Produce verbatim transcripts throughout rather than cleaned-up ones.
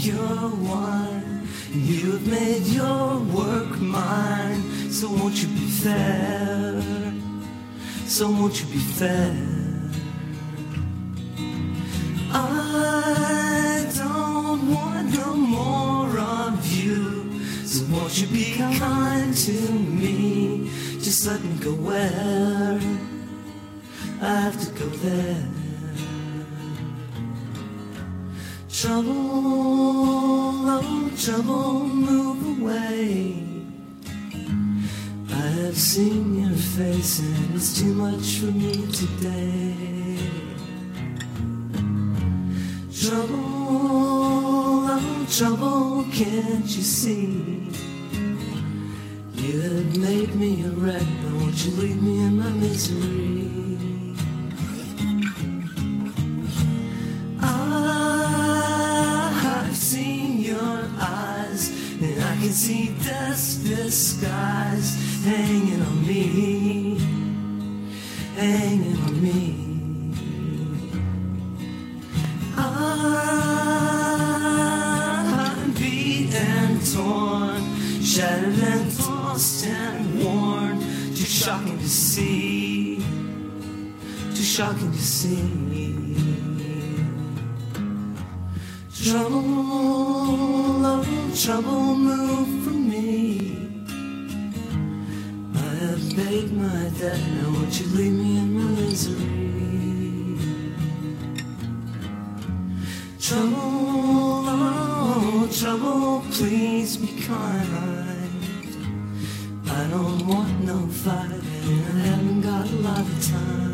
you're one, and you have made your work mine. So won't you be fair? So won't you be fair? I don't want no more of you. So won't you be kind to me? Just let me go where I have to go there. Trouble, oh trouble, move away. I have seen your face and it's too much for me today. Trouble, oh trouble, can't you see? You have made me a wreck, now won't you leave me in my misery? I've seen your eyes, and I can see dust disguised hanging on me, hanging on me. I'm beat and torn, shattered and tossed and worn. Too shocking to see, too shocking to see. Trouble, oh trouble, move from me. I have paid my debt, now won't you leave me in my misery? Trouble, oh trouble, please be kind. I don't want no fight, and I haven't got a lot of time.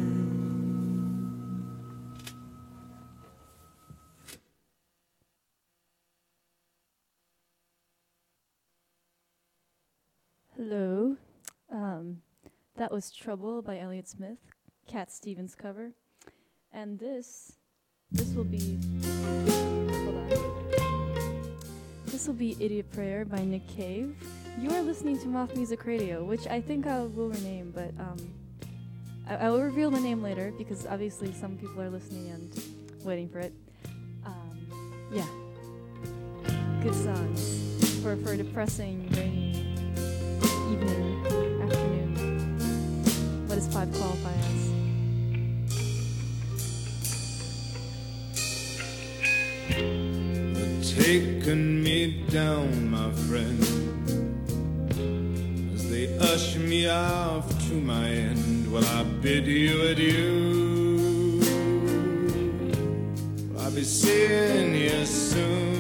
Hello. Um, that was Trouble by Elliott Smith, Cat Stevens cover. And this, this will be, hold on. This will be Idiot Prayer by Nick Cave. You are listening to Moth Music Radio, which I think I will rename, but um, I, I will reveal the name later because obviously some people are listening and waiting for it. Um, yeah. Good songs for, for depressing, rainy evening, afternoon. What does five qualify as? They're taking me down, my friend, as they usher me off to my end. Well, I bid you adieu. I'll be seeing you soon.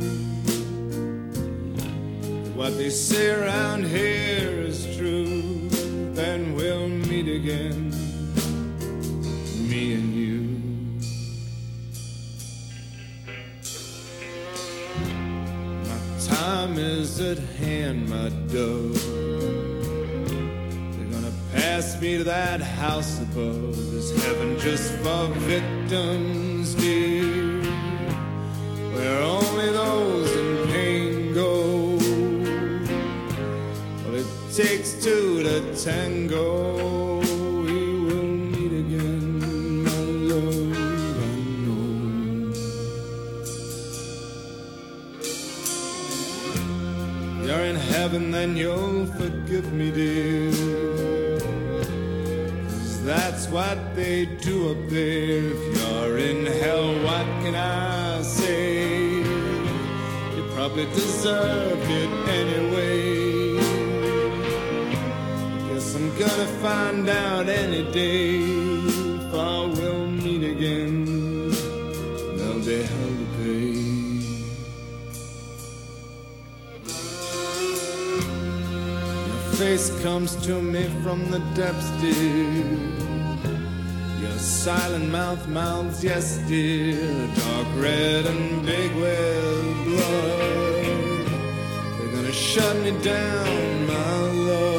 What they say around here is true. Then we'll meet again, me and you. My time is at hand, my dove. They're gonna pass me to that house above. There's heaven just for victims, dear, where only those in pain go. Takes two to tango. We will meet again, my love, I know. You're in heaven, then you'll forgive me, dear, 'cause that's what they do up there. If you're in hell, what can I say? You probably deserved it anyway. I'm gonna find out any day if I will meet again. There'll be hell to pay. Your face comes to me from the depths, dear. Your silent mouth mouths, yes, dear. Dark red and big with blood. They're gonna shut me down, my love.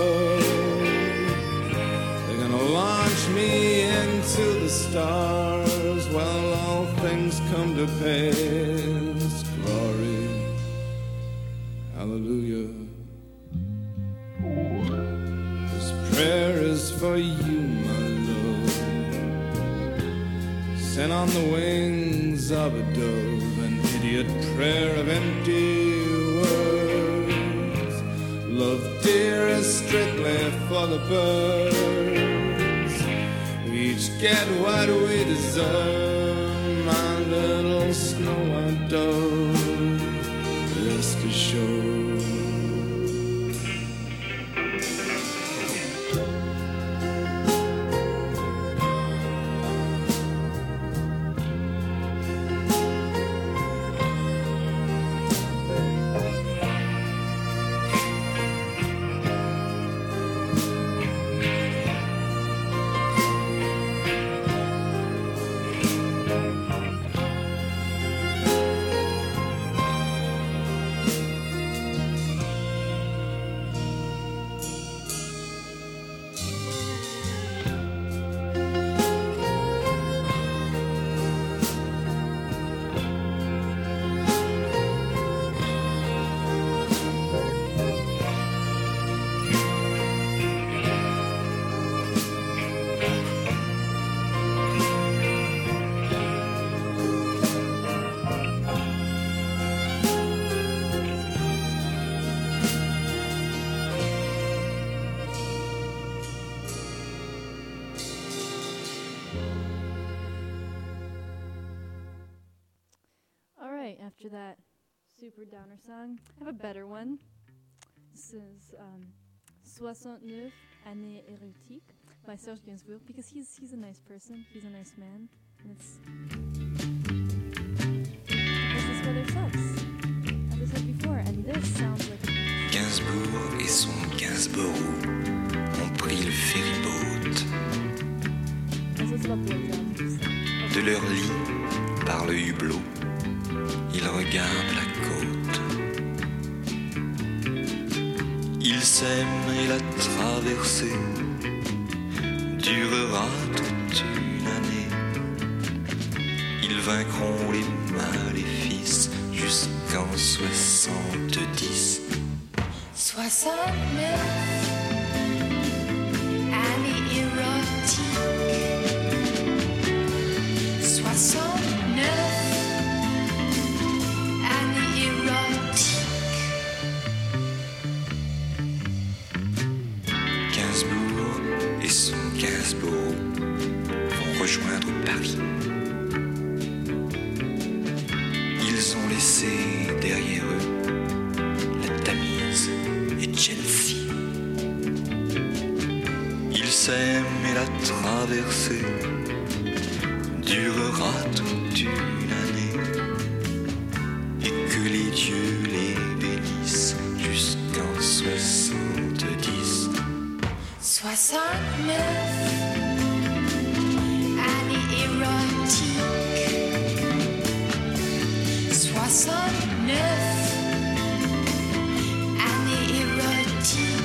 Launch me into the stars. Well, all things come to pass. Glory, hallelujah. This prayer is for you, my love, sent on the wings of a dove. An idiot idiot prayer of empty words. Love, dear, is strictly for the birds. We each get what we deserve. My little snow white dove, rest assured. After that super downer song, I have a better one. This is um, soixante-neuf Années Érotiques by Serge Gainsbourg, because he's he's a nice person, he's a nice man, and it's because his weather sucks, as I said before, and this sounds like Gainsbourg et son Gainsborough ont pris le ferryboat. De leur lit, par le hublot, ils regardent la côte. Ils s'aiment et la traversée durera toute une année. Ils vaincront les maléfices jusqu'en soixante-dix. Soixante-neuf années érotiques. Soixante-neuf années érotiques. Gainsbourg et son Gainsborough vont rejoindre Paris. Ils ont laissé derrière eux la Tamise et Chelsea. Ils s'aiment et la traversée durera toute une année, et que les dieux les bénissent jusqu'en soixante-dix. Soixante-neuf années érotiques. Soixante-neuf années érotiques.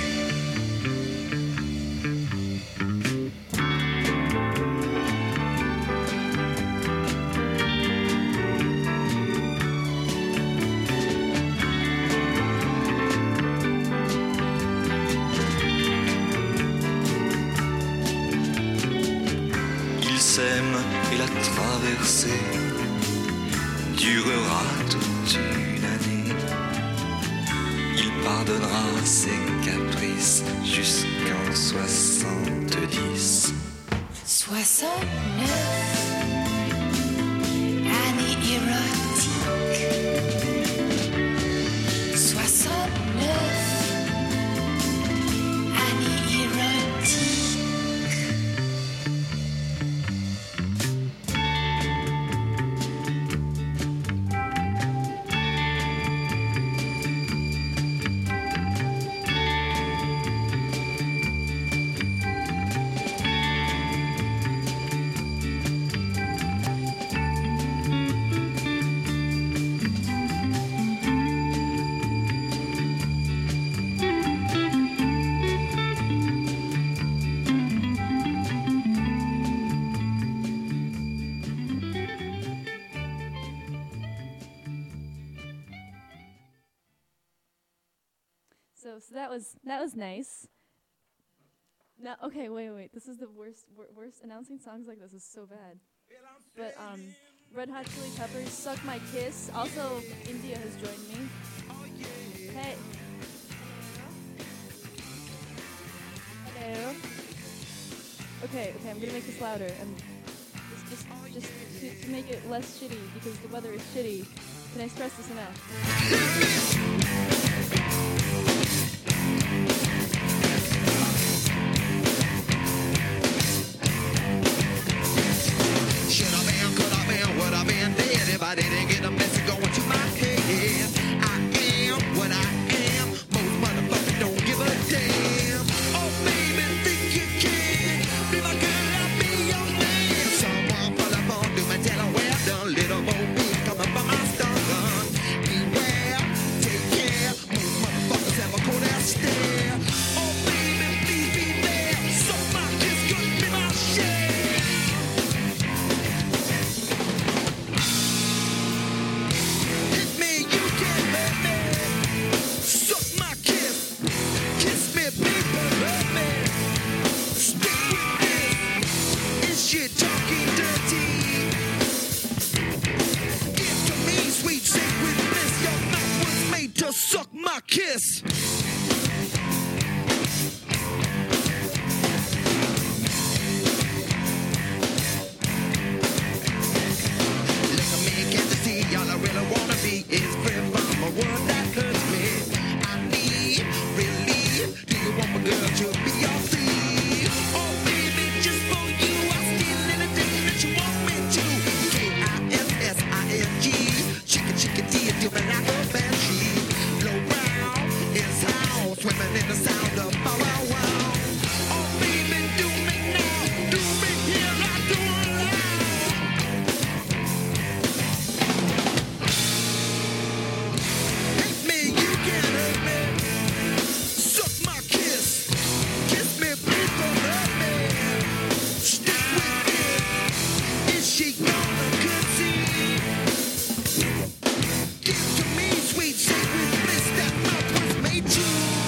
Et la traversée durera toute une année. Il pardonnera ses caprices jusqu'en soixante-dix. Soixante-neuf années érotiques. Soixante-neuf années érotiques. So, so that was that was nice. Now, okay, wait, wait. This is the worst, wor- worst. Announcing songs like this is so bad. But um, Red Hot Chili Peppers, Suck My Kiss. Also, India has joined me. Hey. Hello. Okay, okay, I'm gonna make this louder. And just, just, just to, to make it less shitty, because the weather is shitty. Can I stress this enough? Should I been, could I been, would I been dead if I didn't get a message going to my head? I am what I am. Most motherfuckers don't give a damn. Oh baby, think you can be my girl, I'll be your man. Someone pull up on do my tell her well done. Little Bo Peep coming from my stun gun. Beware, take care. Most motherfuckers have a cold ass stare. Oh baby, please be there. So my kiss could be my share. Hit me, you can hurt me. Suck my kiss. Kiss me, people, hurt me. Stick with this. Is she talking dirty? Give to me, sweet sacred bliss. Your mouth was made to suck my kiss. Look at me, can't you see? All I really wanna be is free from a world that hurts me. I need relief. Do you want my girl to be your thief? Oh baby, just for you, I'll steal anything that you want me to. K I S S I N G. Chicken, chicken, tea, do me like a banshee. Low round is how swimming in the sound of bow wow wow. Oh baby, do me now, do me here, I do it loud. Hate me, you can hurt me. Suck my kiss. Kiss me, people hurt me. Stick with it. Is she gonna concede? Give to me, sweet sacred bliss. That mouth was made to.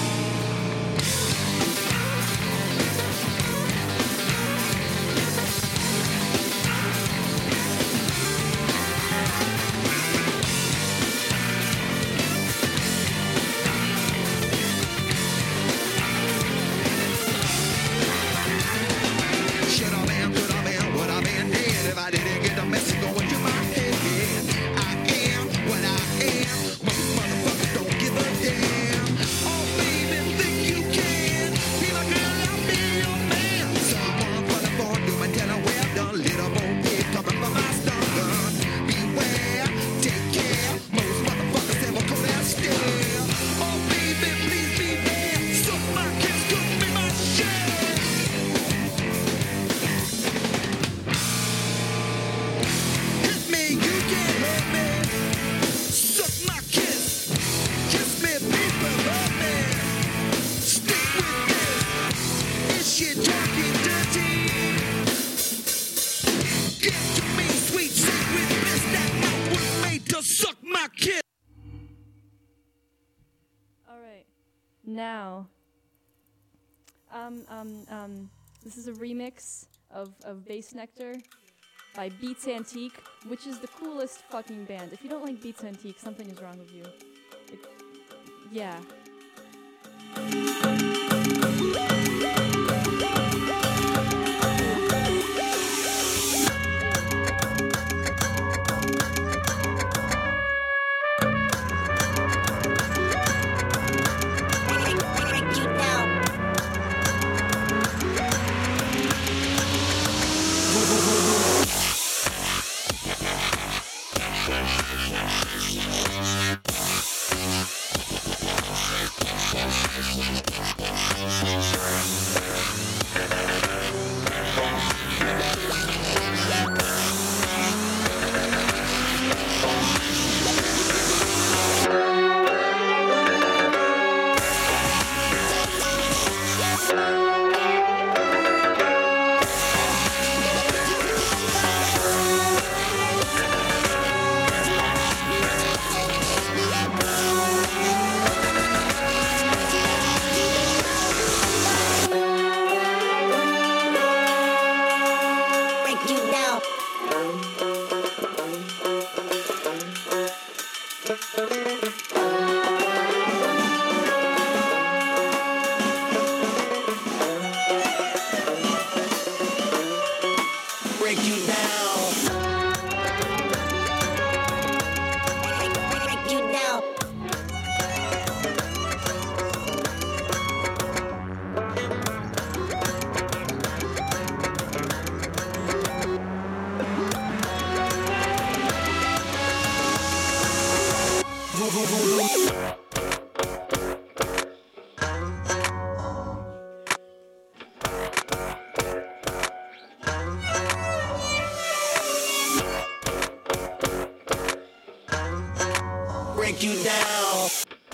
Should I been, could I been, would I been dead if I didn't get the message going to my head? I am what I am. Most motherfuckers don't give a damn. Oh baby, think you can be my girl, I'll be your man. Someone for the phone, do my tell her well done. Little Bo Peep coming from my stun gun. Beware, take care. Most motherfuckers have a cold ass stare. Oh baby, please be there. Suck my kiss, could be my share. Hit me, you can hurt me. Suck my kiss. Kiss me, people hurt me. Stick with this. Is she talking dirty? Give to me, sweet sacred bliss. That mouth was made to suck my kiss. All right. Now, um, um, um, this is a remix of, of Bass Nectar by Beats Antique, which is the coolest fucking band. If you don't like Beats Antique, something is wrong with you. It, yeah. Break you down. Thank you. Break you down.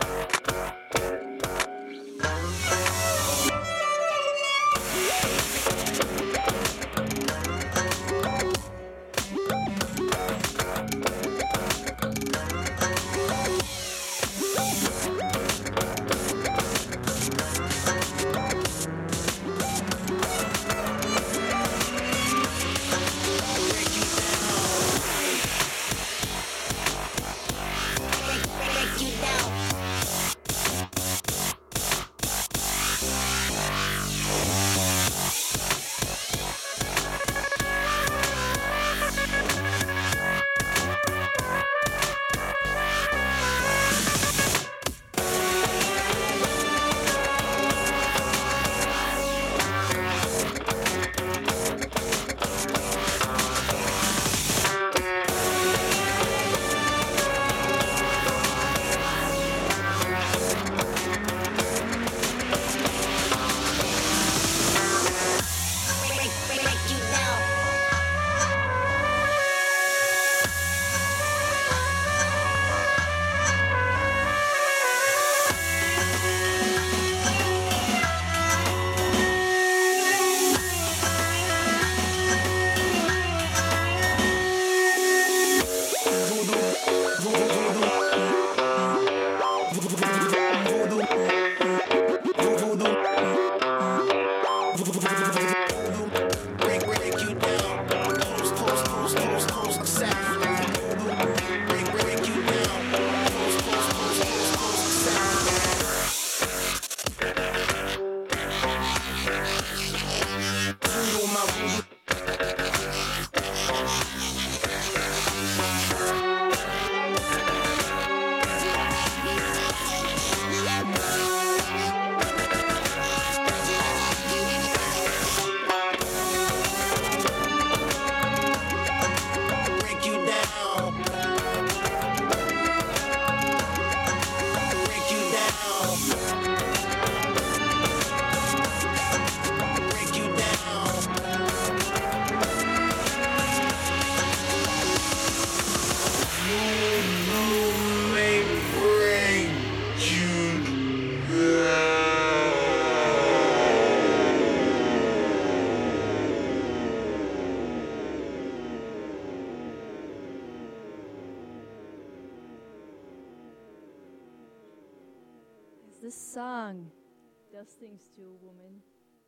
This song does things to a woman.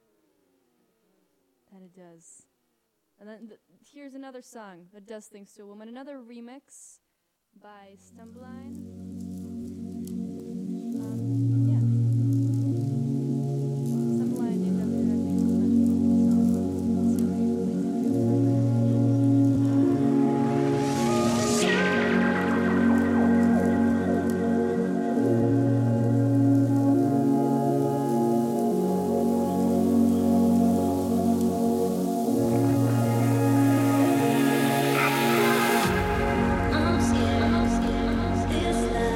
That it does. And then th- here's another song that does things to a woman. Another remix by Stumbline. Um, yeah. Stumbline named after, I think, a French This love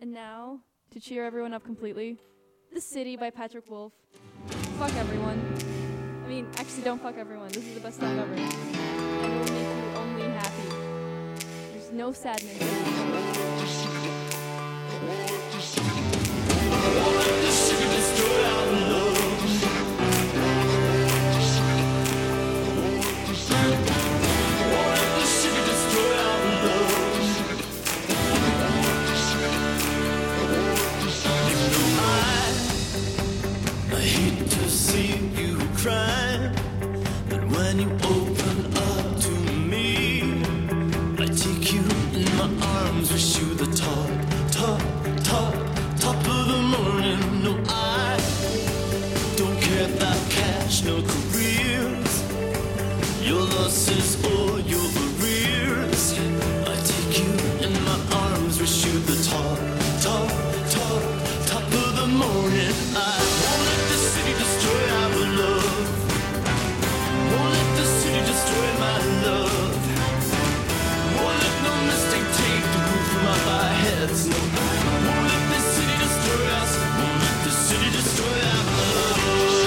And now, to cheer everyone up completely, The City by Patrick Wolf. Fuck everyone. I mean, actually don't fuck everyone. This is the best song ever. And it will make you only happy. There's no sadness. I hate to see you cry, but when you open up to me, I take you in my arms, wish you the top, top, top, top of the morning. No, I don't care about cash, no careers. Your losses or your arrears. I take you in my arms, wish you the top, top, top, top of the morning. I won't let the city destroy our love. Won't let the city destroy my love. Won't let no mistake take the roof from off our heads. No, won't let the city destroy us. Won't let the city destroy our love.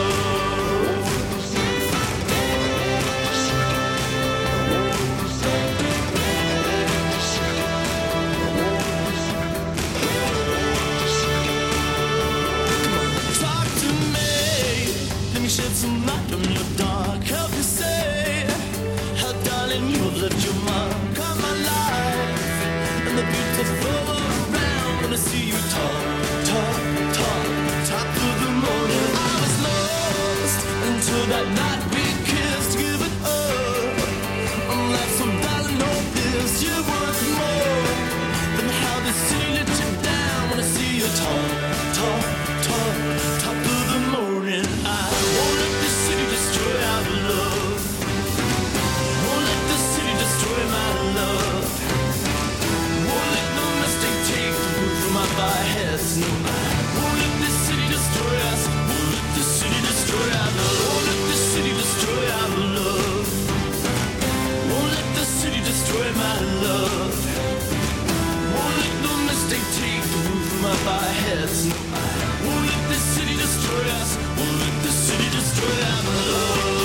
Talk to me. Let me shed some light on your dark. Help me say how, darling, you have left your mark on my life. And the beautiful around when I see you talk, talk, talk, top of the morning. I was lost until that night we kissed, giving up. I'm like some darling, know this, you're worth more than how the city let you down when I see you talk, talk, talk, top of the morning. I won't let the city destroy our love. Won't let the city destroy my love. Won't let no mistake take the roof from off our heads. No, I won't let this city destroy us. Won't let the city destroy our love. Won't let the city destroy our love. Won't let the city destroy my love. Won't let no mistake take the roof from off our heads. No, I won't let this city destroy us. Won't let the city destroy our love.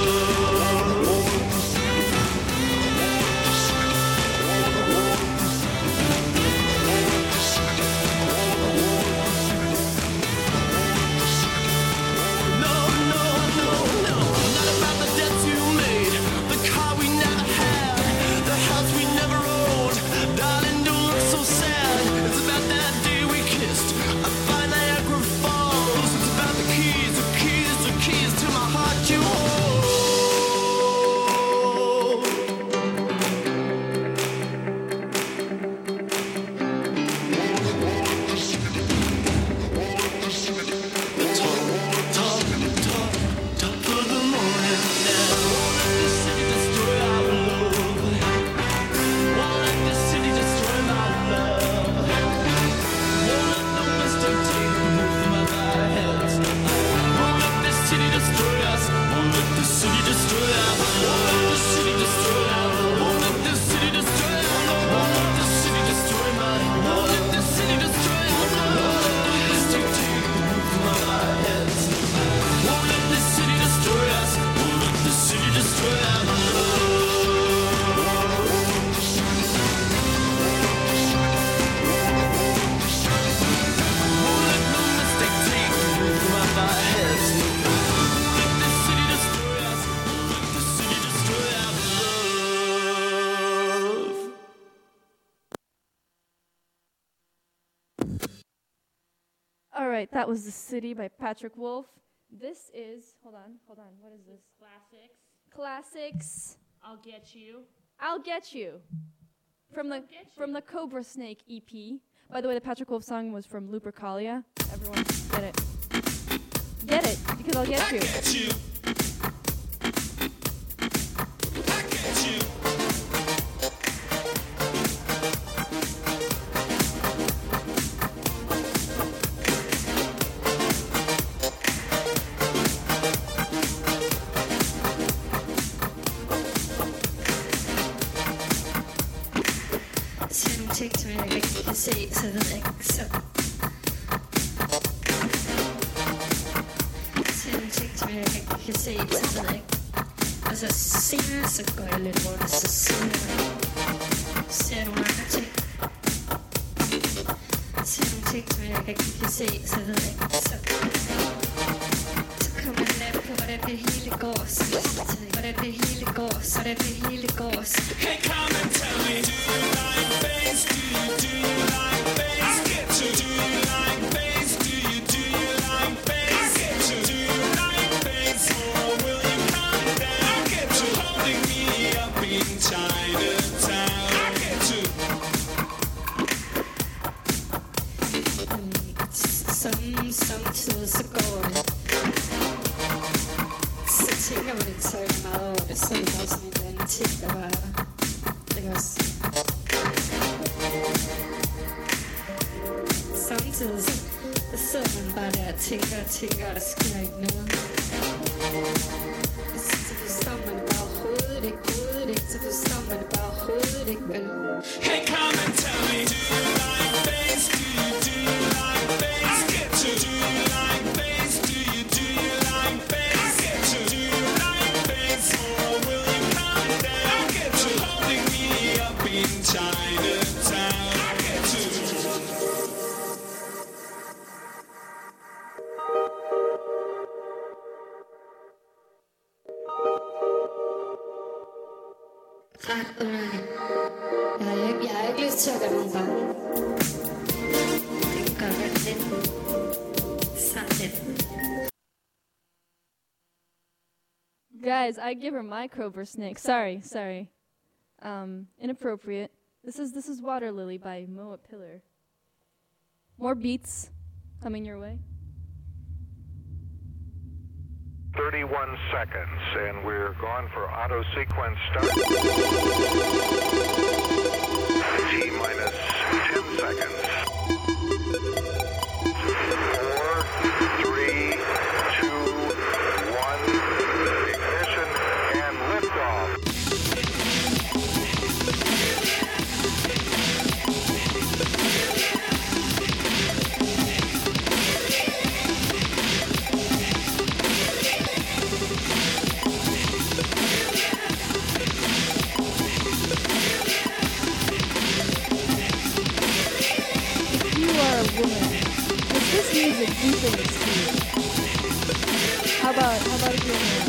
No, no, no, no. Not about the debts you made, the car we never had, the house we never owned. Darling, don't look so sad. It's about that day we kissed up by Niagara Falls. It's about the keys, the keys, the keys to my heart you hold. The top, top, top, top of the morning now. Won't let this city destroy our love. Won't let this city destroy my love. Won't let no mistake take the roof from off our heads. Won't let this city destroy us. Won't let this city destroy our love. Won't let this city destroy our love. Won't let this city destroy our love. Won't let this city destroy my love. Won't let this city destroy our love. Won't let no mistake take the roof from off our heads. Won't let this city destroy us. Won't let this city destroy our love. Won't let no mistake take the roof from off our heads. Won't let this city destroy us. Won't let this city destroy our love. All right, that was The City by Patrick Wolf. This is, hold on, hold on, what is this? Classics. Classics. I'll get you. I'll Get You. From the I'll Get from You. the Cobra Snake E P. By the way, the Patrick Wolf song was from Lupercalia. Everyone get it. Get it, because I'll get you. Get you. I get you. take to me jeg ikke rigtig kan se, så ved jeg ikke, så... Ser nogle ting, som jeg ikke rigtig kan se, så ved jeg ikke. Og så senere, så går jeg lidt rundt, og så senere ser jeg nogle andre ting. Ser nogle ting, som jeg ikke rigtig kan se, så ved jeg ikke, så... Så kommer jeg lidt på, hvordan det hele går, så hvordan det hele går, så hvordan det hele går, så... Hey, come and tell me, do you like bass? Do you, do you like bass? I get to. Do you like bass? Do you, do you like bass? I get to. Do you like bass? Or will you come down? I get to. Holding me up in Chinatown. I get to. Som, samtidig så går det. Så tænker man ikke så meget over det, så er det bare sådan en eller anden ting, der bare er der. Ikke også? Samtidig så, så sidder man bare der og tænker og tænker, og der sker ikke noget. Så, så forstår man det bare overhovedet ikke, hovedet ikke, så forstår man det bare overhovedet ikke, vel? Hey, come and tell me, do you like bass? Do you, do you like bass? I get to. Do you like bass? Do you, do you like bass? I get to. Do you like bass? Or will you come down? I get to. Holding me up in Chinatown. I get to. Ret underligt. Jeg har ikke, jeg har ikke lyst til at gøre nogen bange. Det gør jeg lidt. Sådan lidt. Guys, I give her micro snake. Sorry, sorry. Um, inappropriate. This is this is Water Lily by Moa Pillar. More beats coming your way. thirty-one seconds, and we're gone for auto sequence start. T minus ten seconds. Four, three, two, one. Ignition and liftoff. Does this music do things to you? How about, how about if you're a man?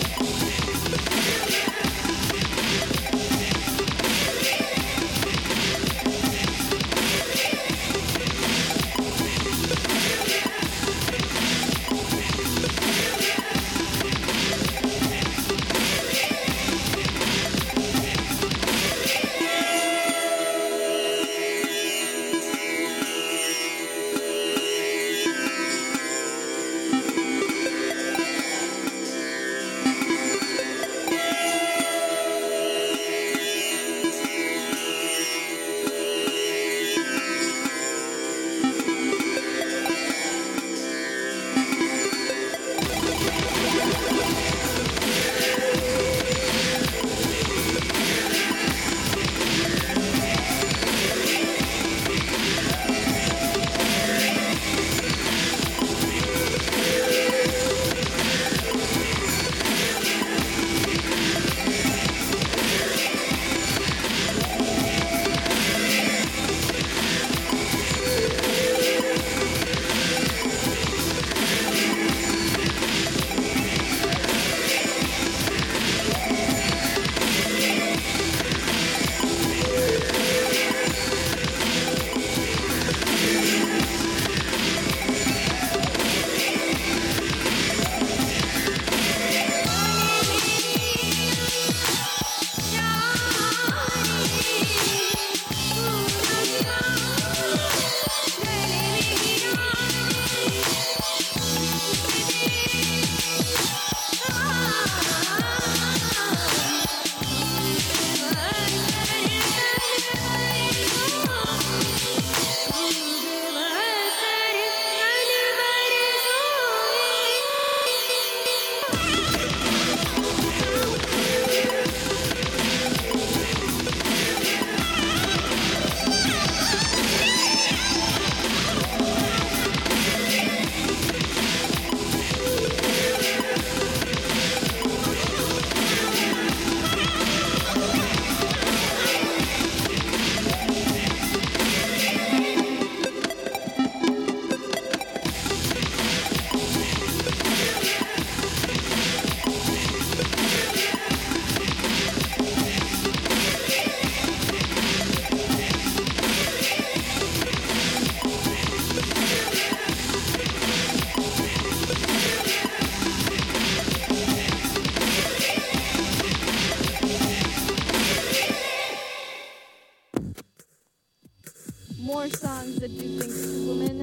More songs that do things to women.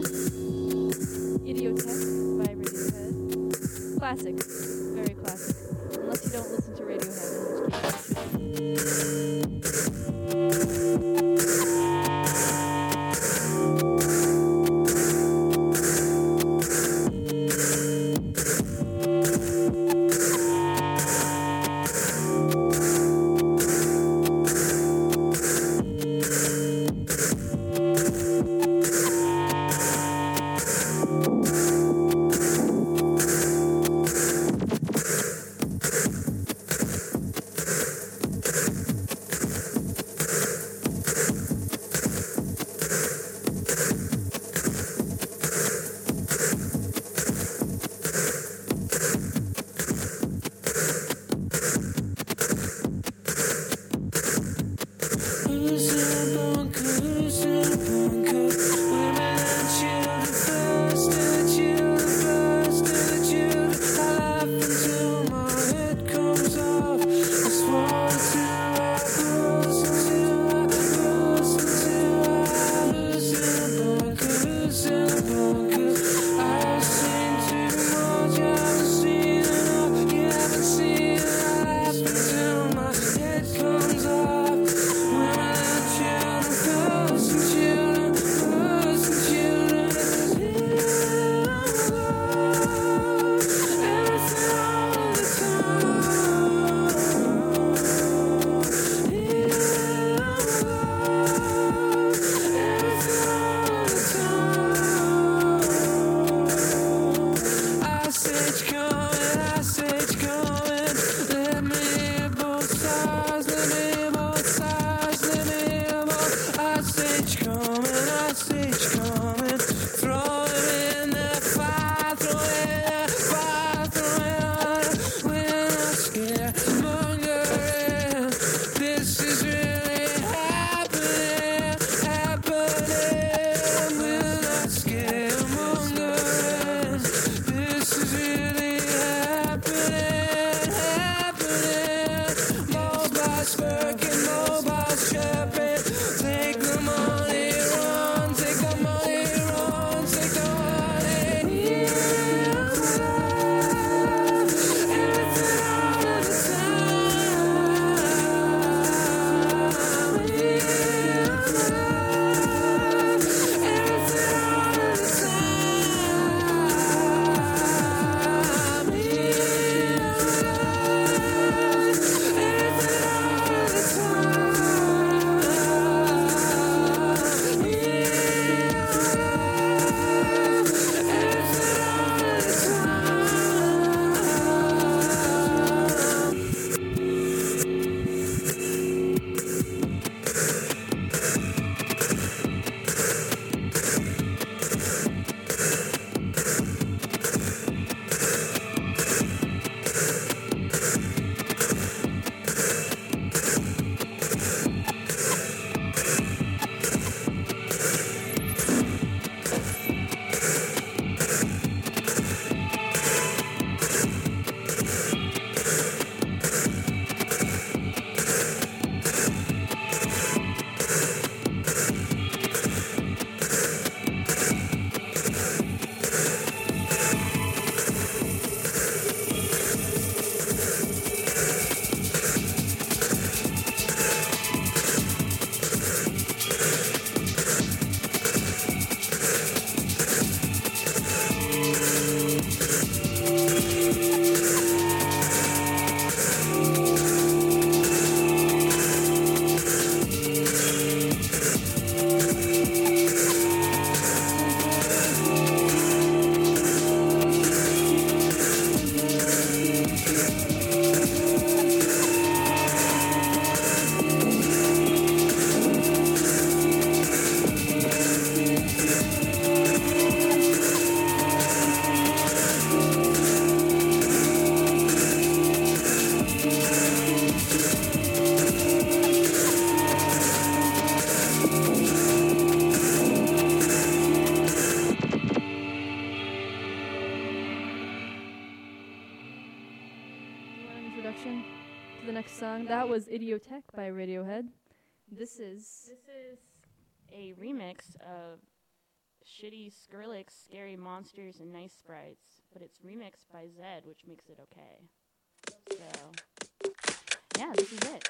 Idiotech by Radiohead. Classic. Very classic. Unless you don't listen to Radiohead, in which case you should. That was Idiotech by Radiohead. This is This is a remix of shitty Skrillex, Scary Monsters, and Nice Sprites, but it's remixed by Zed, which makes it okay. So, yeah, this is it.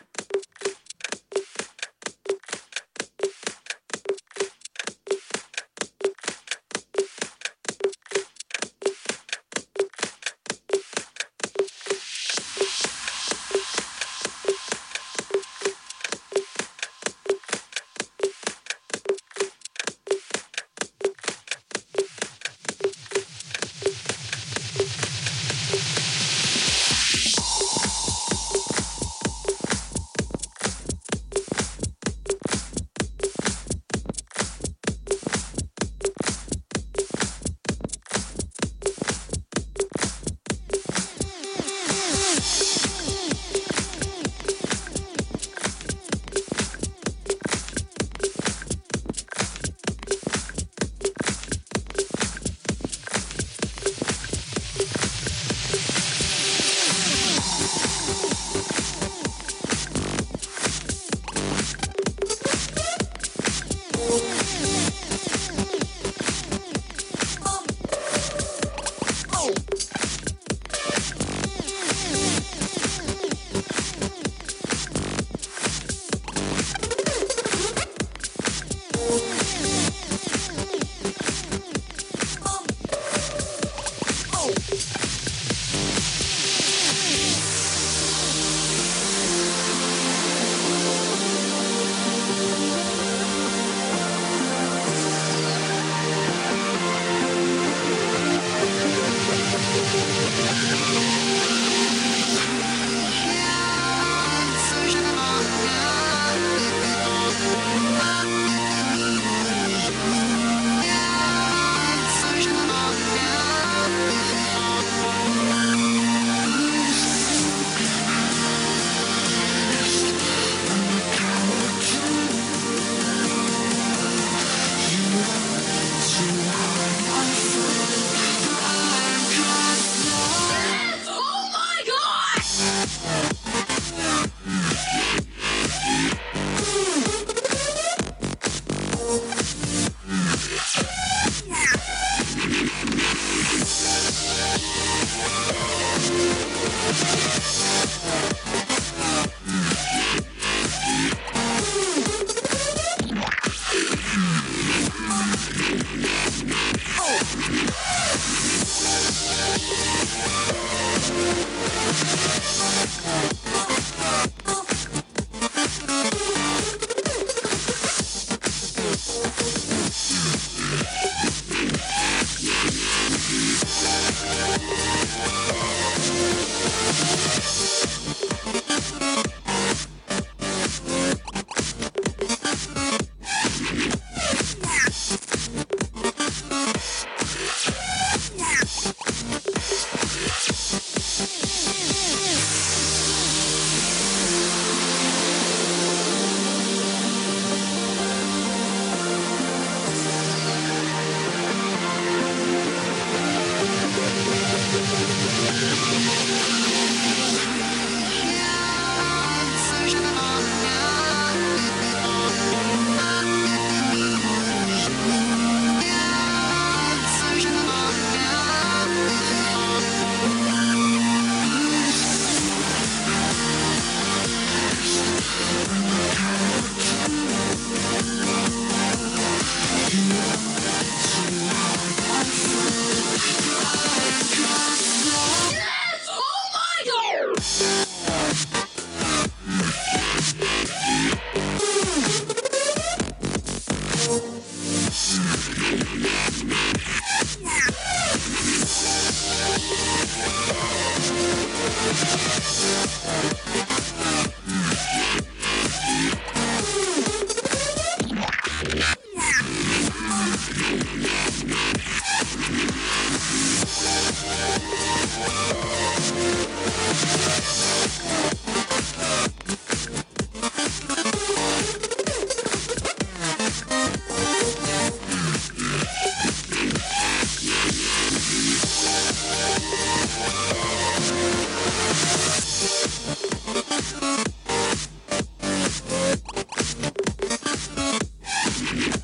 Yeah.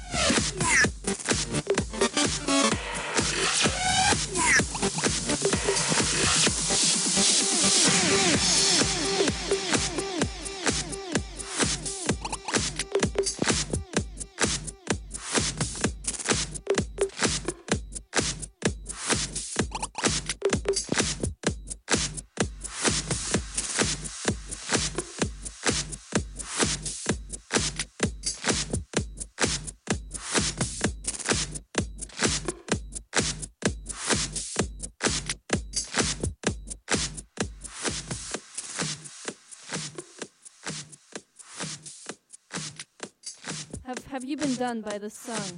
have you been done by this song?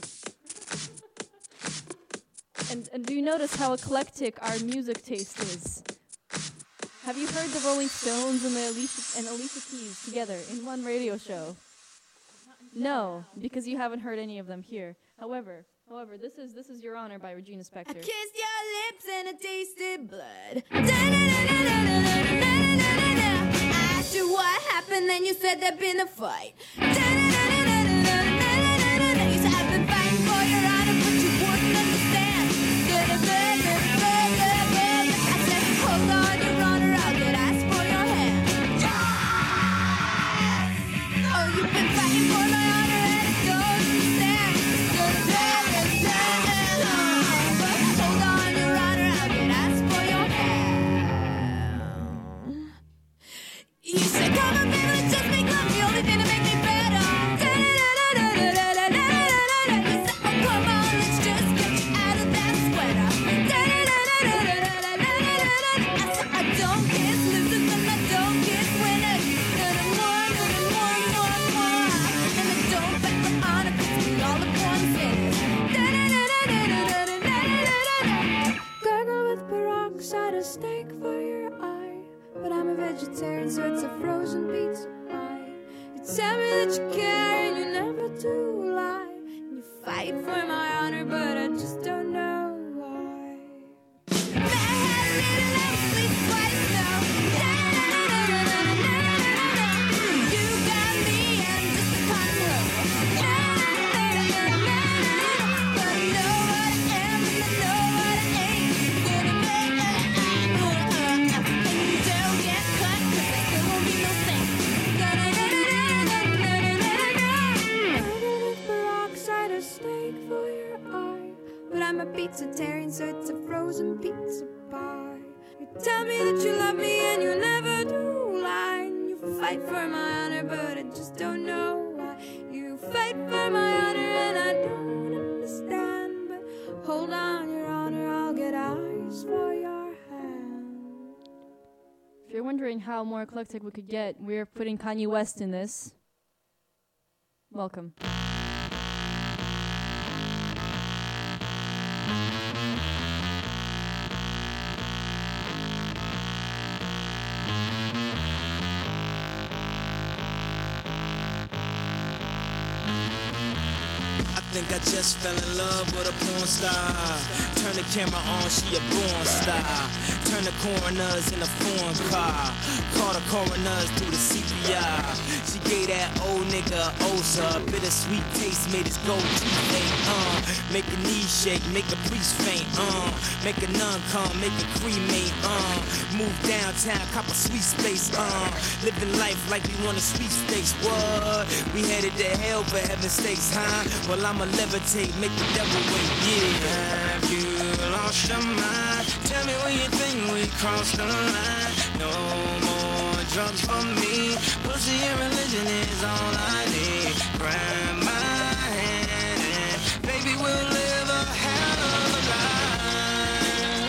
And, and do you notice how eclectic our music taste is? Have you heard the Rolling Stones and the Alicia and Alicia Keys together in one radio show? No, because you haven't heard any of them here. However, however, this is this is Your Honor by Regina Spektor. I kissed your lips and I tasted blood. I asked you what happened, then you said there'd been a fight. You said I've been fighting for your honor, but you wouldn't understand. I said, hold on, Your Honor, I'll get asked for your hand. Oh, you've been fighting for my honor and I don't understand. Hold on, Your Honor, I'll get asked for your hand. You said, come on, baby, let's just make love, the only thing to make me better. You said, oh, come on, let's just get you out of that sweater. I said, I don't kiss losers and I don't kiss winners. And I'm more, and I'm more, more, more. And I don't bet for honor, 'cause we all have one sinners. Gargle with peroxide, a steak for your eye. But I'm a vegetarian, so it's a frozen pizza pie. You tell me that you care and you never do lie. And you fight for my honor, but I just don't know why. May I have a little love, please, twice now. You got me and just a control. But I know what I am and I know what I ain't. Gonna make it, and you don't get cut, 'cause there still won't be no thing. With peroxide, a steak for your eye. But I'm a pizzatarian, so it's a frozen pizza pie. You tell me that you love me and you never do lie. And you fight for my honor, but I just don't know why. You fight for my honor and I don't understand. But hold on, Your Honor, I'll get eyes for your hand. If you're wondering how more eclectic we could get, we're putting Kanye West in this. Welcome. I think I just fell in love with a porn star. Turn the camera on, she a born star. Turn the coroners in a foreign car. Call the coroners through the C P R. She gave that old nigga Osa. Bittersweet taste made his gold teeth faint. Uh, make a knee shake, make a priest faint. Uh, make a nun come, make a cremate. Uh, move downtown, cop a sweet space. Uh, living life like we want a sweet space. What? We headed to hell for heaven's sakes, huh? Well, I'ma levitate, make the devil wait. Yeah. Have you lost your mind? Tell me when you think we crossed the line. No more drugs for me. Pussy and religion is all I need. Grab my hand and baby, we'll live a hell of a life.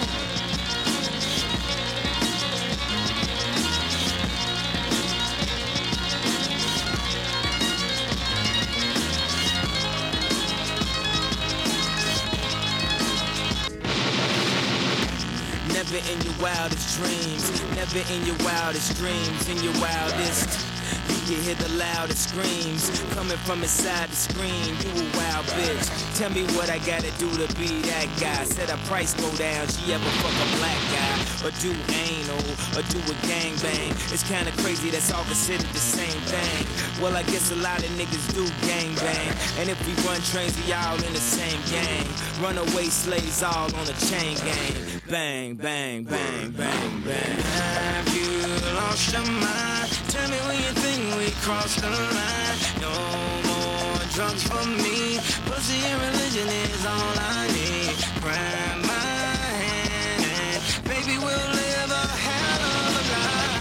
Never in your wildest dreams, never in your wildest dreams, in your wildest. You can hear the loudest screams coming from inside the screen. You a wild bitch. Tell me what I gotta do to be that guy. Said her price go down. She ever fuck a black guy or do anal or do a gangbang? It's kinda crazy. That's all considered the same thing. Well, I guess a lot of niggas do gangbang. And if we run trains, we all in the same gang. Runaway slaves all on a chain gang. Bang, bang, bang, bang, bang. Have you lost your mind? Tell me when you think we crossed the line. No more drugs for me. Pussy and religion is all I need. Grab my hand and baby, we'll live a hell of a life.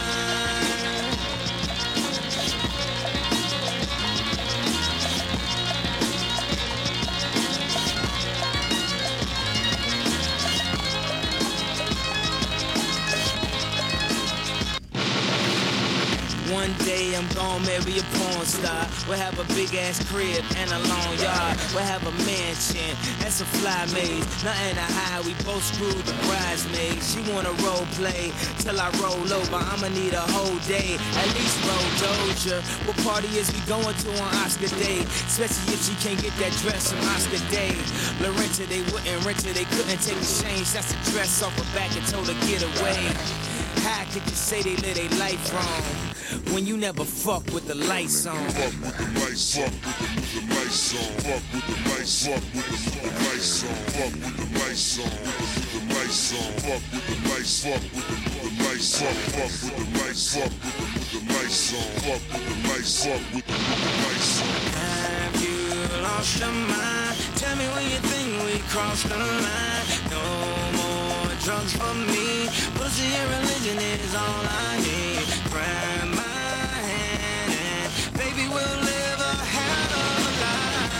One One day I'm gonna marry a porn star. We'll have a big ass crib and a long yard. We'll have a mansion and some fly maids. Nothing to hide, we both screwed the bridesmaids. She wanna role play till I roll over. I'ma need a whole day, at least roll Doja. What party is we going to on Oscar Day? Especially if she can't get that dress from Oscar Day. Lorenta, they wouldn't rent her, they couldn't take the change. That's the dress off her back and told her get away. How could you say they live their life wrong when you never fuck with the lights on? Fuck with the lights on, with the lights on. Fuck with the lights, fuck with the lights on. Fuck with the lights on, with the lights on. Fuck with the lights, fuck with the lights. Fuck, fuck with the lights, fuck with the lights on. Fuck with the lights, fuck with the lights on. Have you lost your mind? Tell me when you think we crossed the line. No more drugs for me. Pussy and religion is all I need. Grab my hand and baby we'll live a hell of a life.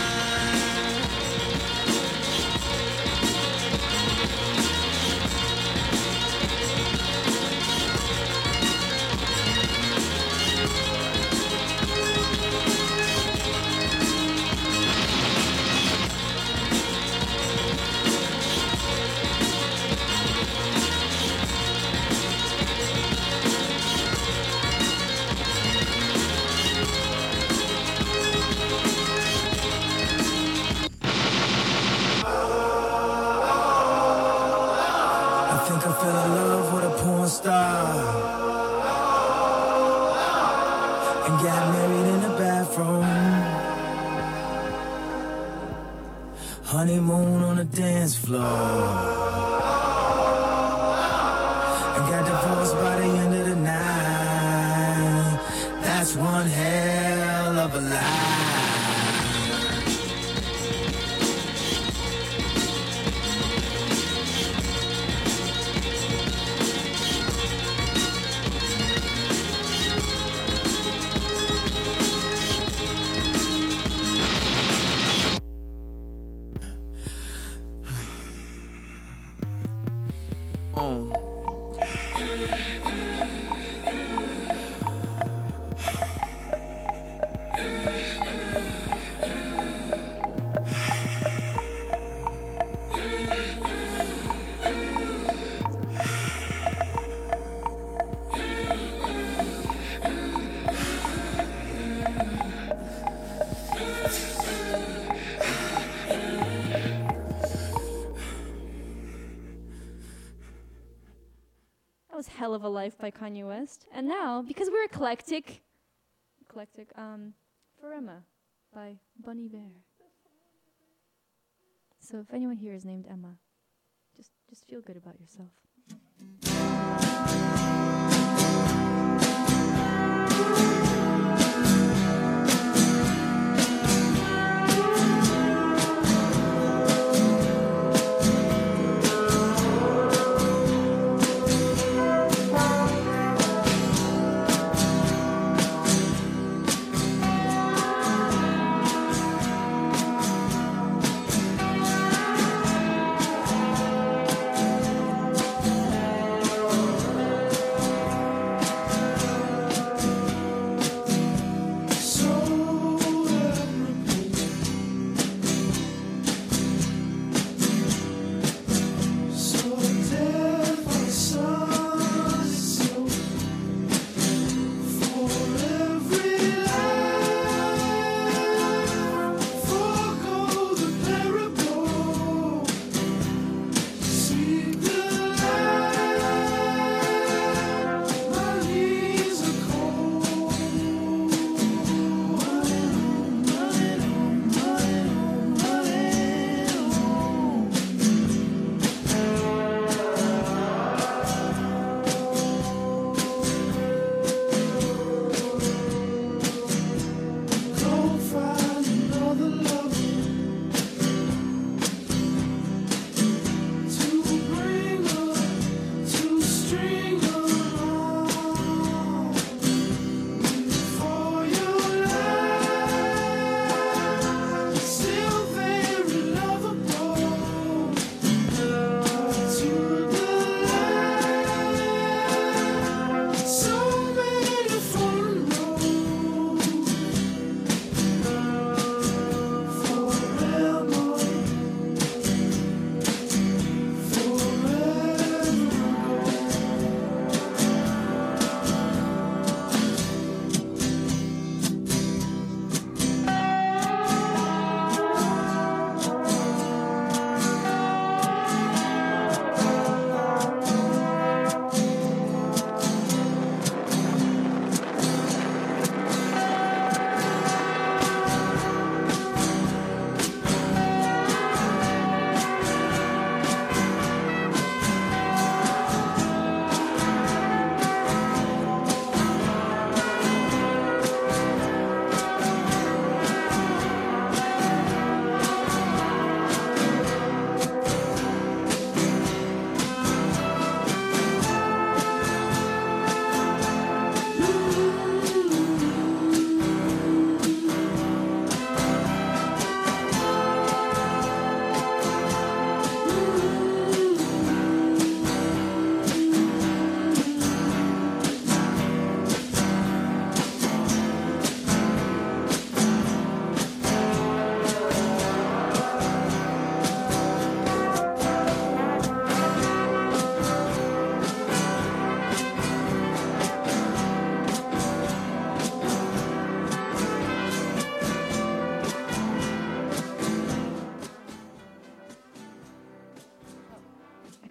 Fell in love with a porn star and got married in the bathroom. Honeymoon on the dance floor and got divorced by the end of the night. That's one hell of a lie. Hell of a Life by Kanye West. And now, because we're eclectic, eclectic, um, For Emma by Bon Iver. So if anyone here is named Emma, just just feel good about yourself.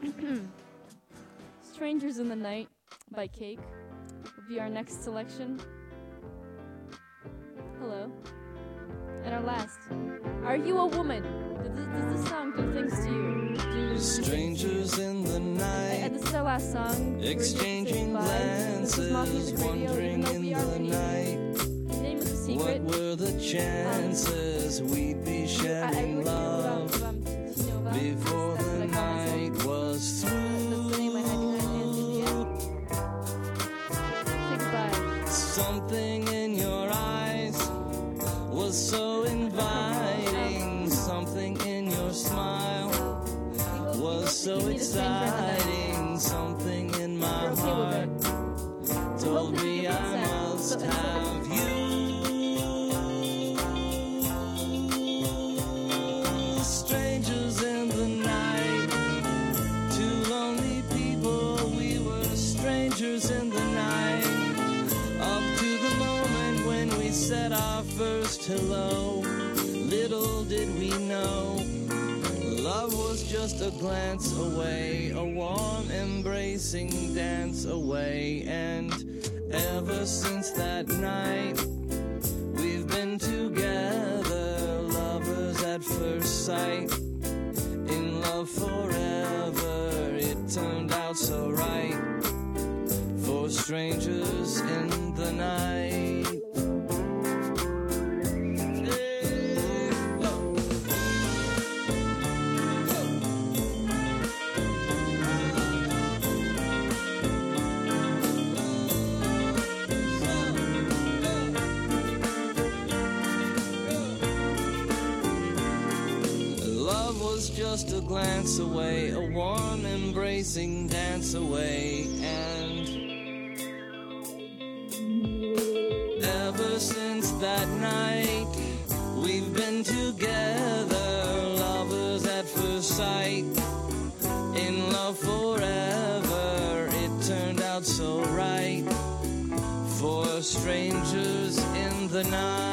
Strangers in the Night by Cake will be our next selection. Hello. And our last. Are you a woman? Does this, does this song do things to you? Do Strangers in the night, and this is our last song. exchanging glances, wandering in the night. Name is a secret. What were the chances we'd be sharing love before the night was through? Something in your eyes was so inviting. Something in your smile was so exciting. Something in my heart told me I must have you. Strangers in the night, two lonely people, we were strangers in the night. Up to the moment when we said our first hello, little did we know love was just a glance away, a warm embracing dance away. And ever since that night we've been together, lovers at first sight, in love forever. It turned out so right for strangers in the night. Love was just a glance away, a warm embracing dance away. And ever since that night we've been together, lovers at first sight, in love forever. It turned out so right for strangers in the night.